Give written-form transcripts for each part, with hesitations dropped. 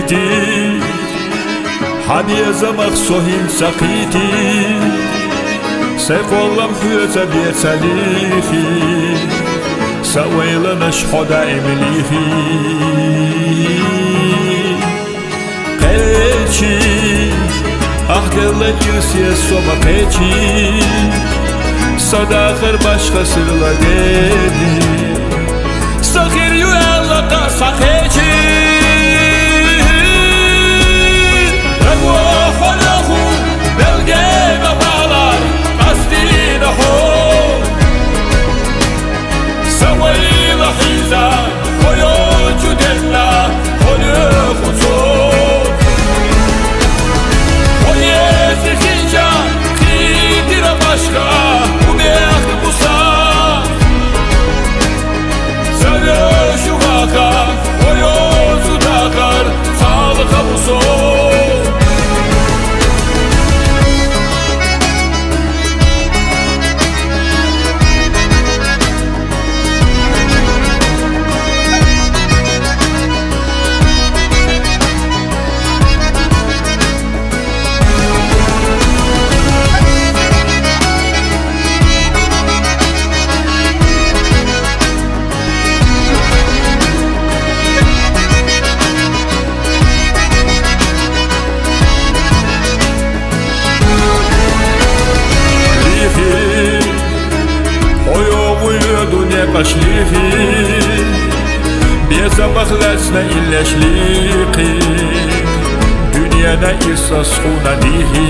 قيتي حبي زمخ سوهين سقيتي سيف والله محيوزة بيتسليخي سويل نشحو دائم ليخي قيتي أحقل جرسي سوما قيتي صداخر başka sırla geldi Sakir yuvarlaka sakeci Rego holahu belge vefalar Kastine ho Savayı lahiza Koyocu della Koyu kutu Koye zikinca Kidire başka Qashlihi Bezabaq lasna illashliqi Dünyada isas xunadihi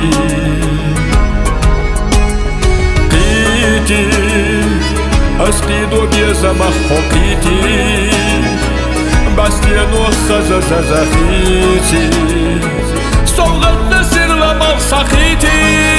Qiti Asqido bezabaq xoqiti Bastiano xazazazafiti Soğanna sirlamal saqiti